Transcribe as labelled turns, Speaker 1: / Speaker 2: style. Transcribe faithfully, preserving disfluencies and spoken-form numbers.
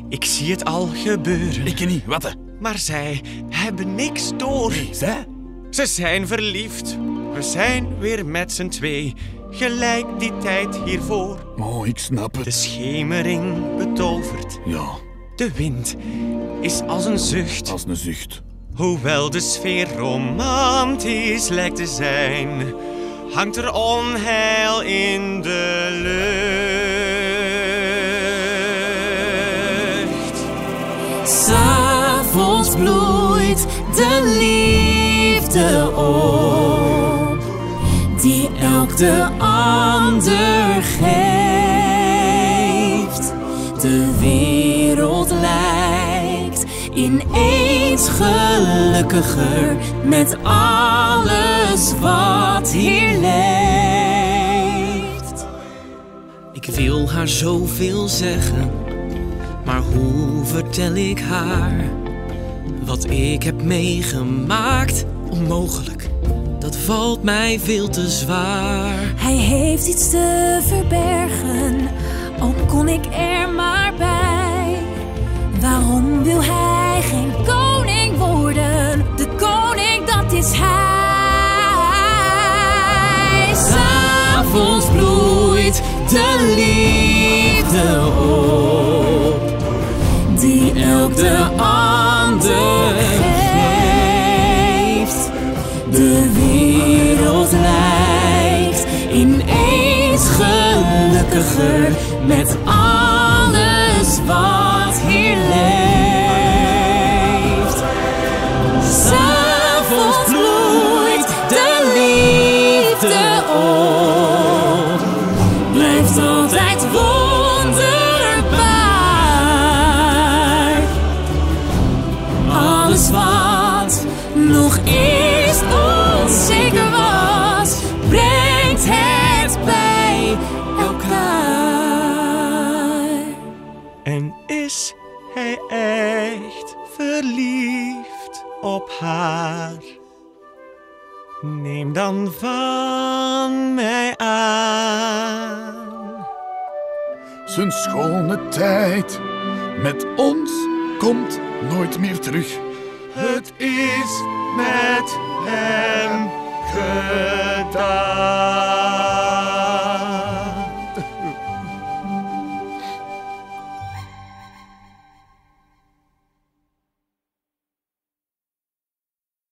Speaker 1: Ik zie het al gebeuren.
Speaker 2: Ik niet, wat?
Speaker 1: Maar zij hebben niks door.
Speaker 2: Nee, zij?
Speaker 1: Ze zijn verliefd. We zijn weer met z'n twee. Gelijk die tijd hiervoor.
Speaker 2: Oh, ik snap het.
Speaker 1: De schemering betovert.
Speaker 2: Ja.
Speaker 1: De wind is als een zucht.
Speaker 2: Als een zucht.
Speaker 1: Hoewel de sfeer romantisch lijkt te zijn, hangt er onheil in de lucht.
Speaker 3: 'S'avonds bloeit de liefde op, die elk de ander geeft. De wereld lijkt ineens gelukkiger met alles wat hier leeft.
Speaker 4: Ik wil haar zoveel zeggen, maar hoe vertel ik haar wat ik heb meegemaakt? Onmogelijk, dat valt mij veel te zwaar.
Speaker 3: Hij heeft iets te verbergen, ook kon ik er maar bij. Waarom wil hij geen koning worden? De koning, dat is hij. 'S'avonds bloeit de liefde op, die elk de ander geeft. De wereld lijkt ineens gelukkiger met alles wat hier leeft. 'S'avonds bloeit de liefde op, blijft altijd wonderbaar. Alles wat nog eerst onzeker was, brengt het bij elkaar.
Speaker 1: En is hij echt verliefd op haar? Neem dan van mij aan.
Speaker 2: Zijn schone tijd met ons komt nooit meer terug.
Speaker 1: Het is met hem gedaan.